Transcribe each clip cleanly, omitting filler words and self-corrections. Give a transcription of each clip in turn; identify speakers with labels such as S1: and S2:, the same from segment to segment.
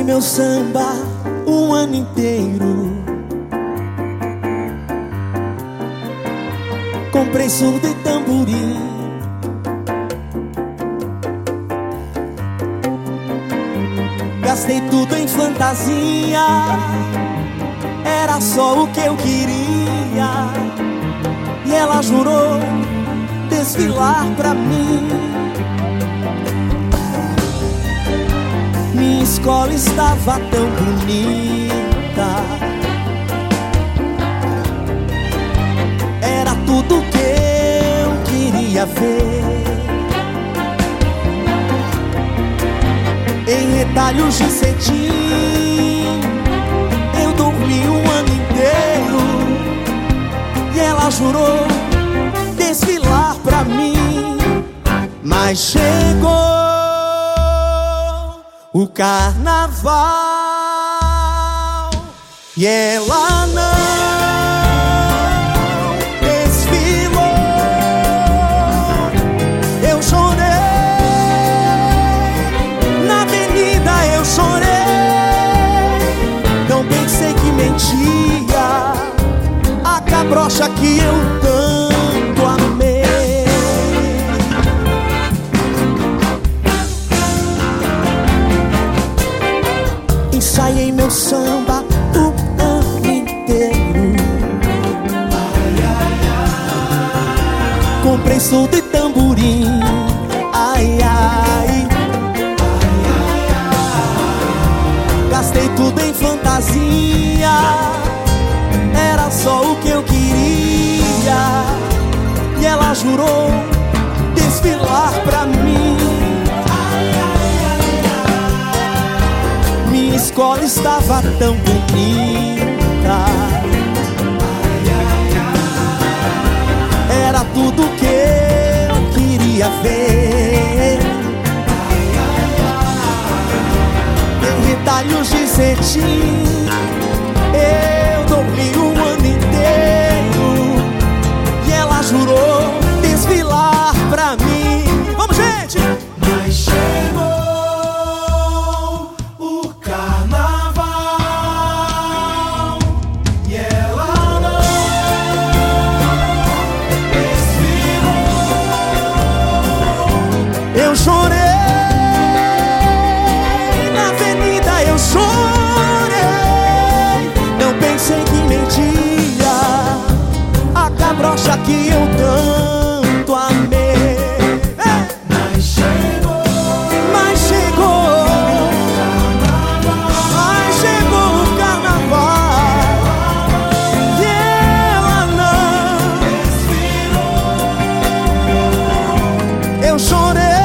S1: meu samba um ano inteiro. Comprei surdo e tamborim. Gastei tudo em fantasia, era só o que eu queria. E ela jurou desfilar pra mim. Minha escola estava tão bonita, era tudo que eu queria ver. Em retalhos de cetim eu dormi um ano inteiro. E ela jurou desfilar pra mim. Mas chegou o carnaval e ela não desfilou. Eu chorei na avenida, eu chorei. Não pensei que mentia a cabrocha que eu tanto amei. Ensaiei meu samba o ano inteiro. Comprei surdo e tamborim. Ai, ai. Gastei tudo em fantasia, era só o que eu queria. E ela jurou desfilar pra mim. Minha escola estava tão bonita, era tudo que eu queria ver. Em retalhos de cetim eu dormi um ano inteiro. E ela jurou desfilar pra mim. Vamos, gente! Mas chegou o carnaval e ela não desfilou. Eu chorei na avenida, eu chorei. Não pensei que mentia a cabrocha que eu tanto amei. Mas chegou o carnaval e ela não desfilou. Eu chorei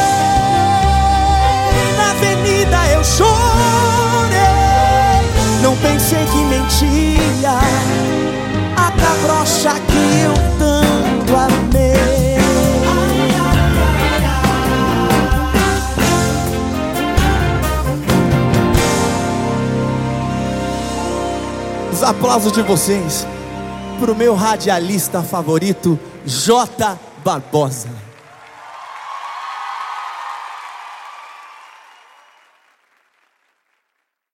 S1: na avenida, eu chorei. Não pensei que mentia a cabrocha que eu tanto amei. Os aplausos de vocês pro meu radialista favorito, J. Barbosa.